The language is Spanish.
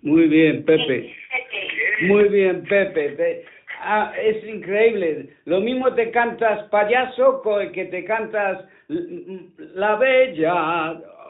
Muy bien, Pepe. Muy bien, Pepe. Es increíble. Lo mismo te cantas payaso que te cantas la bella.